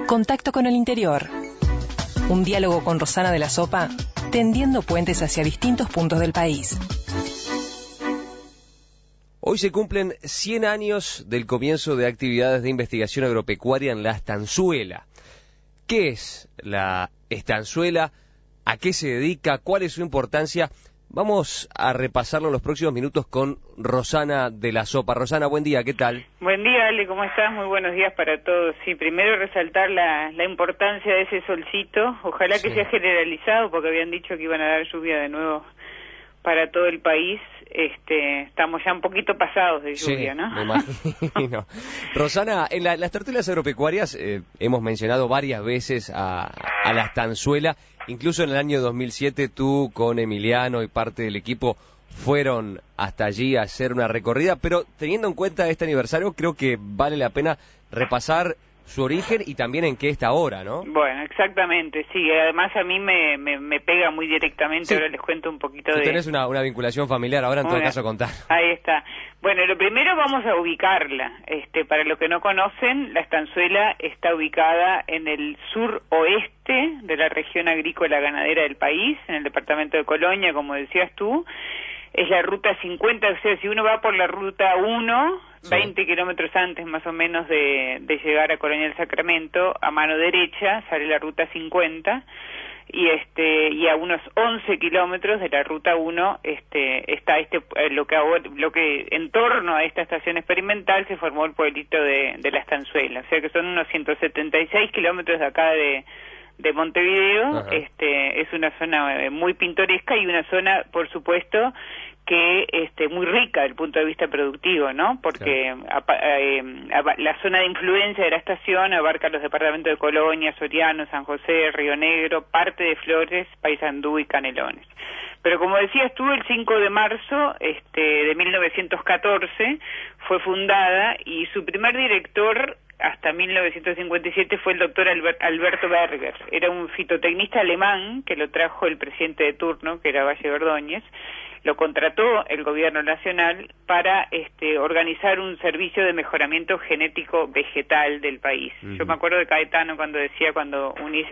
Contacto con el interior. Un diálogo con Rosana de la Sopa, tendiendo puentes hacia distintos puntos del país. Hoy se cumplen 100 años del comienzo de actividades de investigación agropecuaria en la estanzuela. ¿Qué es la estanzuela? ¿A qué se dedica? ¿Cuál es su importancia? Vamos a repasarlo en los próximos minutos con Rosana de la Sopa. Rosana, buen día, ¿qué tal? Buen día, Ale, ¿cómo estás? Muy buenos días para todos. Sí, primero resaltar la importancia de ese solcito. Ojalá que sea generalizado, porque habían dicho que iban a dar lluvia de nuevo para todo el país. Estamos ya un poquito pasados de lluvia, sí, ¿no? Me imagino. Rosana, en las tertulias agropecuarias hemos mencionado varias veces a la estanzuela. Incluso en el año 2007 tú con Emiliano y parte del equipo fueron hasta allí a hacer una recorrida, pero teniendo en cuenta este aniversario creo que vale la pena repasar su origen y también en qué está ahora, ¿no? Bueno, exactamente, sí, además a mí me pega muy directamente, sí. Ahora les cuento un poquito Tú tenés una vinculación familiar, ahora en todo caso contar. Ahí está. Bueno, lo primero vamos a ubicarla. Para los que no conocen, la estanzuela está ubicada en el suroeste de la región agrícola ganadera del país, en el departamento de Colonia, como decías tú. Es la ruta 50, o sea, si uno va por la ruta 1, sí, 20 kilómetros antes más o menos de llegar a Colonia del Sacramento, a mano derecha sale la ruta 50, y a unos 11 kilómetros de la ruta 1 está lo que en torno a esta estación experimental se formó el pueblito de la Estanzuela, o sea que son unos 176 kilómetros de acá de Montevideo. Ajá. Es una zona muy pintoresca y una zona, por supuesto, que muy rica desde el punto de vista productivo, ¿no? Porque la zona de influencia de la estación abarca los departamentos de Colonia, Soriano, San José, Río Negro, parte de Flores, Paysandú y Canelones. Pero como decías tú, el 5 de marzo de 1914 fue fundada y su primer director hasta 1957 fue el doctor Alberto Berger. Era un fitotecnista alemán que lo trajo el presidente de turno, que era Valle Ordóñez. Lo contrató el gobierno nacional para organizar un servicio de mejoramiento genético vegetal del país. Uh-huh. Yo me acuerdo de Caetano cuando unís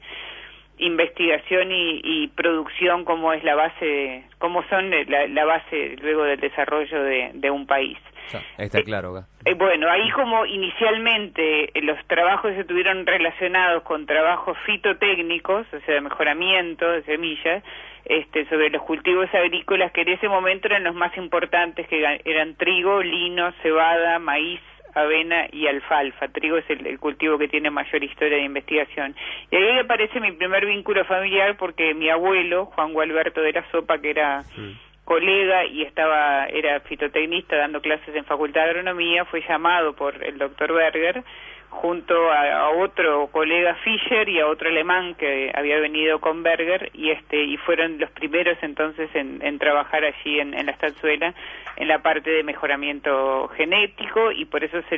investigación y producción como es la base, como son la base luego del desarrollo de un país. Está claro. Bueno, ahí como inicialmente los trabajos estuvieron relacionados con trabajos fitotécnicos, o sea, de mejoramiento de semillas, sobre los cultivos agrícolas que en ese momento eran los más importantes, que eran trigo, lino, cebada, maíz, avena y alfalfa. Trigo es el cultivo que tiene mayor historia de investigación. Y ahí aparece mi primer vínculo familiar, porque mi abuelo, Juan Gualberto de la Sopa, que era colega y era fitotecnista dando clases en Facultad de Agronomía, fue llamado por el doctor Berger junto a otro colega Fischer y a otro alemán que había venido con Berger, y fueron los primeros entonces en trabajar allí en la estanzuela en la parte de mejoramiento genético, y por eso se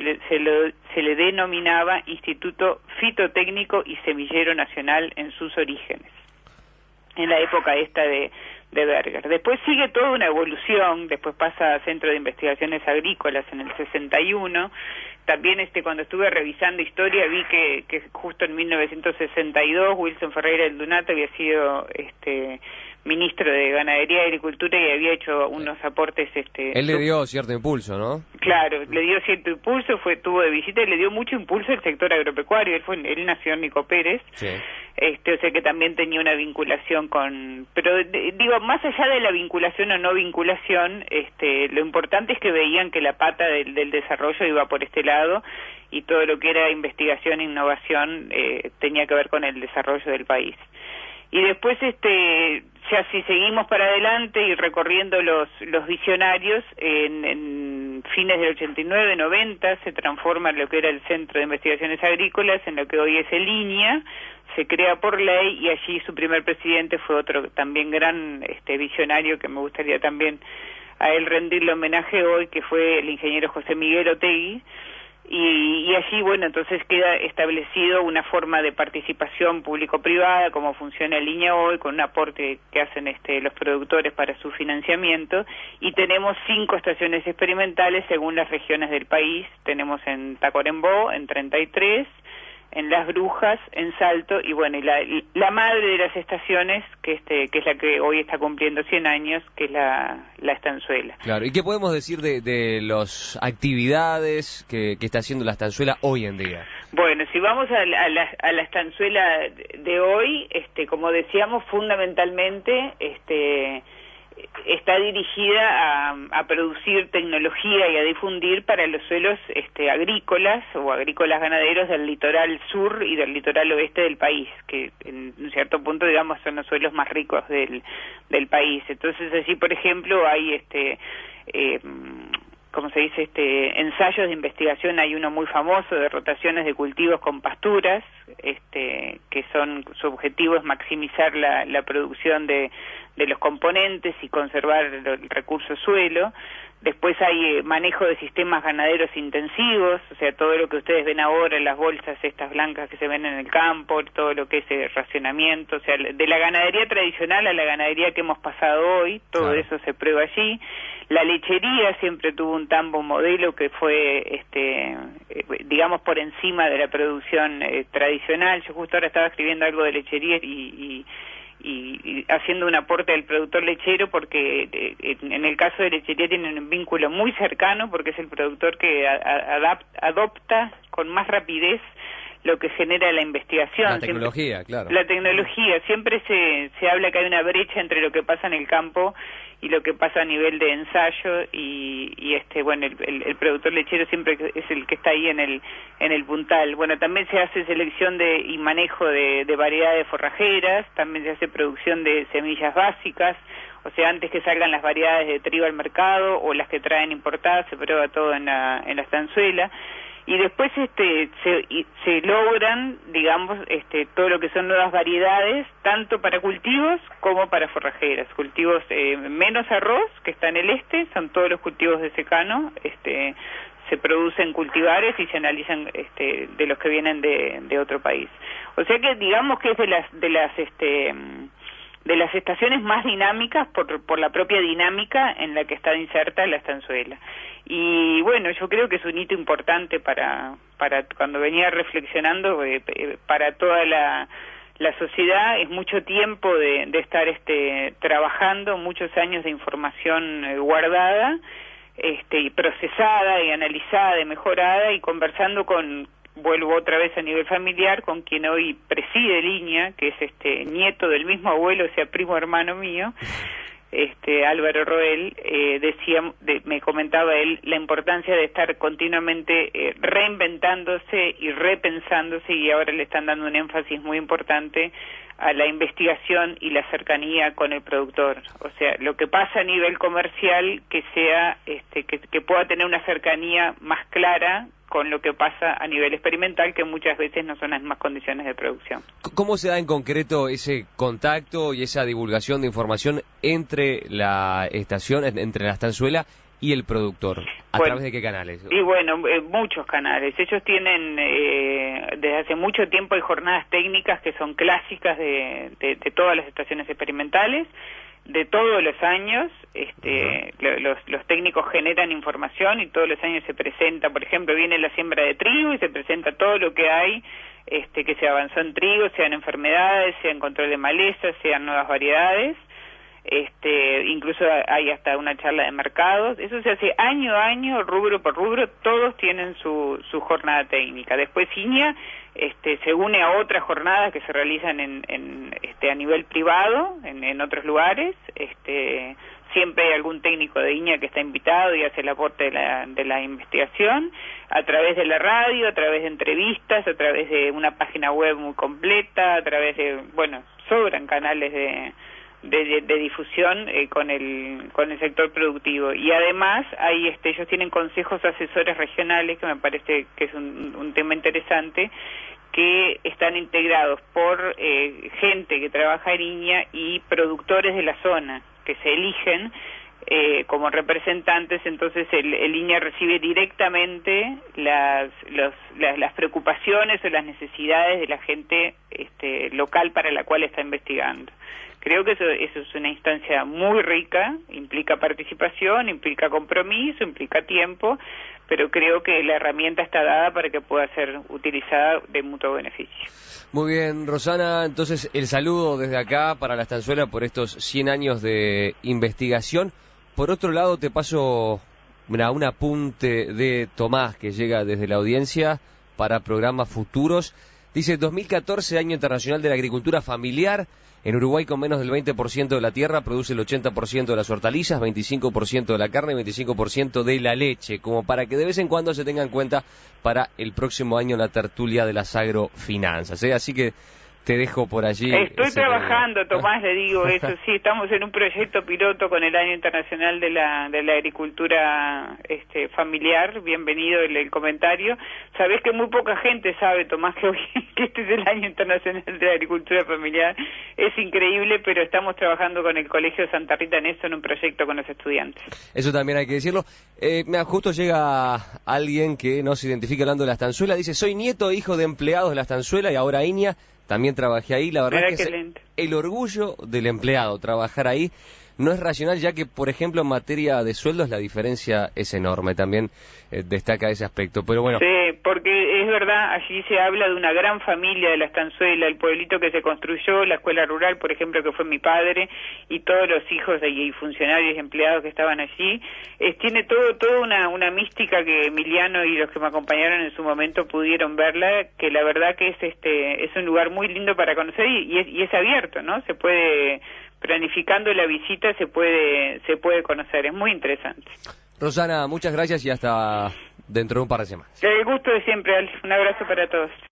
le denominaba Instituto Fitotécnico y Semillero Nacional en sus orígenes, en la época de Berger. Después sigue toda una evolución, después pasa a Centro de Investigaciones Agrícolas en el 61. También cuando estuve revisando historia vi que justo en 1962 Wilson Ferreira del Dunato había sido ministro de Ganadería y Agricultura y había hecho unos aportes. Él le dio cierto impulso, ¿no? Claro, le dio cierto impulso, tuvo de visita y le dio mucho impulso al sector agropecuario. Él nació en Nico Pérez, sí. O sea que también tenía una vinculación pero digo, más allá de la vinculación o no vinculación, lo importante es que veían que la pata del desarrollo iba por este lado, y todo lo que era investigación e innovación tenía que ver con el desarrollo del país. Y después, ya si seguimos para adelante y recorriendo los visionarios, en fines del 89, 90, se transforma en lo que era el Centro de Investigaciones Agrícolas, en lo que hoy es el INIA, se crea por ley, y allí su primer presidente fue otro también gran visionario, que me gustaría también a él rendirle homenaje hoy, que fue el ingeniero José Miguel Otegui. Y allí, bueno, entonces queda establecido una forma de participación público-privada, como funciona el INIA hoy, con un aporte que hacen los productores para su financiamiento, y tenemos 5 estaciones experimentales según las regiones del país. Tenemos en Tacuarembó, en 33, en Las Brujas, en Salto, y bueno, y la madre de las estaciones, que es la que hoy está cumpliendo 100 años, que es la Estanzuela. Claro, ¿y qué podemos decir de las actividades que está haciendo la Estanzuela hoy en día? Bueno, si vamos a la Estanzuela de hoy, como decíamos, fundamentalmente, está dirigida a producir tecnología y a difundir para los suelos agrícolas o agrícolas ganaderos del litoral sur y del litoral oeste del país, que en un cierto punto, digamos, son los suelos más ricos del país. Entonces, así, por ejemplo, hay como se dice, ensayos de investigación. Hay uno muy famoso de rotaciones de cultivos con pasturas, que su objetivo es maximizar la producción de los componentes y conservar el recurso suelo. Después hay manejo de sistemas ganaderos intensivos, o sea, todo lo que ustedes ven ahora en las bolsas estas blancas que se ven en el campo, todo lo que es racionamiento, o sea, de la ganadería tradicional a la ganadería que hemos pasado hoy, todo claro. Eso se prueba allí. La lechería siempre tuvo un tambo modelo que fue, digamos, por encima de la producción tradicional. Yo justo ahora estaba escribiendo algo de lechería y haciendo un aporte al productor lechero, porque en el caso de lechería tienen un vínculo muy cercano, porque es el productor que adopta con más rapidez lo que genera la investigación. La tecnología, siempre, claro. La tecnología, siempre se habla que hay una brecha entre lo que pasa en el campo y lo que pasa a nivel de ensayo, y bueno, el productor lechero siempre es el que está ahí en el puntal. Bueno, también se hace selección y manejo de variedades forrajeras, también se hace producción de semillas básicas, o sea, antes que salgan las variedades de trigo al mercado o las que traen importadas, se prueba todo en la Estanzuela. Y después se logran, digamos, todo lo que son nuevas variedades, tanto para cultivos como para forrajeras. Cultivos menos arroz, que está en el son todos los cultivos de secano, se producen cultivares y se analizan de los que vienen de otro país. O sea que digamos que es de las estaciones más dinámicas por la propia dinámica en la que está inserta la Estanzuela. Y bueno, yo creo que es un hito importante para cuando venía reflexionando, para toda la sociedad. Es mucho tiempo de estar trabajando, muchos años de información guardada, y procesada y analizada y mejorada, y conversando vuelvo otra vez a nivel familiar, con quien hoy preside Línea, que es nieto del mismo abuelo, o sea, primo hermano mío, Álvaro Roel. Me comentaba él la importancia de estar continuamente reinventándose y repensándose, y ahora le están dando un énfasis muy importante a la investigación y la cercanía con el productor. O sea, lo que pasa a nivel comercial, que sea que pueda tener una cercanía más clara con lo que pasa a nivel experimental, que muchas veces no son las mismas condiciones de producción. ¿Cómo se da en concreto ese contacto y esa divulgación de información entre la estación, entre la Estanzuela y el productor? ¿A través de qué canales? Y bueno, muchos canales. Ellos tienen, desde hace mucho tiempo hay jornadas técnicas que son clásicas de todas las estaciones experimentales, de todos los años. Los técnicos generan información y todos los años se presenta. Por ejemplo, viene la siembra de trigo y se presenta todo lo que hay, que se avanzó en trigo, sean enfermedades, sean control de malezas, sean nuevas variedades. Incluso hay hasta una charla de mercados. Eso se hace año a año, rubro por rubro. Todos tienen su jornada técnica. Después INEA se une a otras jornadas que se realizan a nivel privado en otros lugares. Siempre hay algún técnico de INEA que está invitado y hace el aporte de la investigación, a través de la radio, a través de entrevistas, a través de una página web muy completa, a través de, bueno, sobran canales de difusión con el sector productivo. Y además ellos tienen consejos asesores regionales, que me parece que es un tema interesante, que están integrados por gente que trabaja en INEA y productores de la zona, que se eligen como representantes. Entonces el INEA recibe directamente las preocupaciones o las necesidades de la gente local para la cual está investigando. Creo que eso es una instancia muy rica, implica participación, implica compromiso, implica tiempo, pero creo que la herramienta está dada para que pueda ser utilizada de mutuo beneficio. Muy bien, Rosana, entonces el saludo desde acá para la Estanzuela por estos 100 años de investigación. Por otro lado, te paso un apunte de Tomás que llega desde la audiencia para programas futuros. Dice, 2014, Año Internacional de la Agricultura Familiar. En Uruguay, con menos del 20% de la tierra, produce el 80% de las hortalizas, 25% de la carne y 25% de la leche, como para que de vez en cuando se tenga en cuenta para el próximo año la tertulia de las agrofinanzas. Así que te dejo por allí. Estoy trabajando, Tomás, le digo eso, sí, estamos en un proyecto piloto con el Año Internacional de la Agricultura familiar, bienvenido el comentario. Sabés que muy poca gente sabe, Tomás, que este es el Año Internacional de la Agricultura Familiar, es increíble, pero estamos trabajando con el Colegio Santa Rita en eso, en un proyecto con los estudiantes. Eso también hay que decirlo. Justo llega alguien que no se identifica hablando de la Estanzuela, dice, soy nieto e hijo de empleados de la Estanzuela y ahora INIA. También trabajé ahí, la verdad que es el orgullo del empleado, trabajar ahí. No es racional, ya que, por ejemplo, en materia de sueldos la diferencia es enorme, también destaca ese aspecto, pero bueno. Sí, porque es verdad, allí se habla de una gran familia de la Estanzuela, el pueblito que se construyó, la escuela rural, por ejemplo, que fue mi padre, y todos los hijos y funcionarios y empleados que estaban allí. Tiene toda una mística que Emiliano y los que me acompañaron en su momento pudieron verla, que la verdad que es un lugar muy lindo para conocer y es abierto, ¿no? Se puede, planificando la visita se puede conocer, es muy interesante. Rosana, muchas gracias y hasta dentro de un par de semanas. El gusto de siempre, Al. Un abrazo para todos.